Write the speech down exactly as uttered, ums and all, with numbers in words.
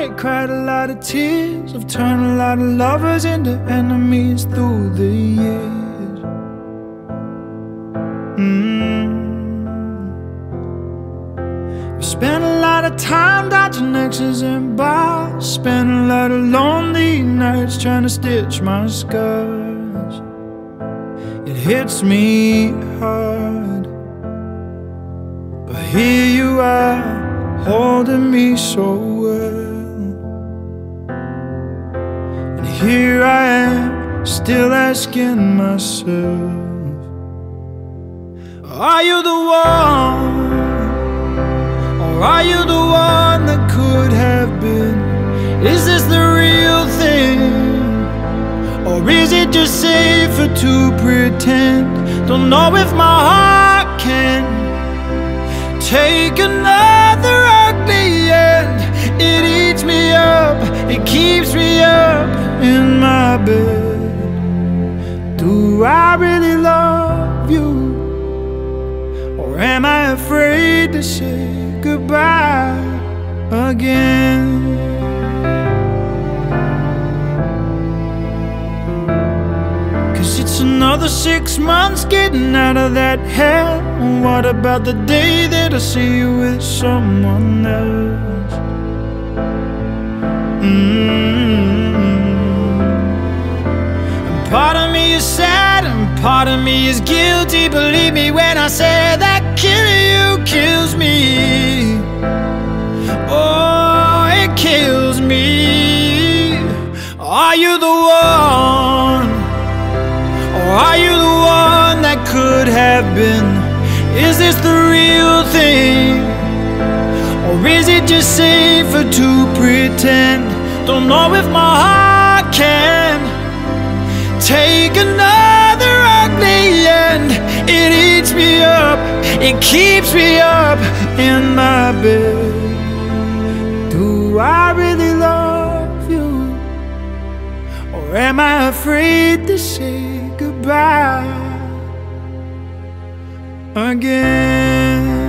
heartbreak, cried a lot of tears. I've turned a lot of lovers into enemies through the years. mm. I've spent a lot of time dodging exes and bars. Spent a lot of lonely nights trying to stitch my scars. It hits me hard, but here you are, holding me so well. And here I am, still asking myself, are you the one? Or are you the one that could have been? Is this the real thing? Or is it just safer to pretend? Don't know if my heart can take another ugly end. It eats me up, it keeps me up in my bed. Do I really love you? Or am I afraid to say goodbye again? Cause it's another six months getting out of that hell. What about the day that I see you with someone else? mm-hmm. And part of me is sad and part of me is guilty. Believe me when I say that killing you kills me. Oh, it kills me. Are you the one? Or are you the one that could have been? Is this the real thing? Or is it just safer to pretend? Don't know if my heart can take another ugly end. It eats me up, it keeps me up in my bed. Do I really love you? Or am I afraid to say goodbye again?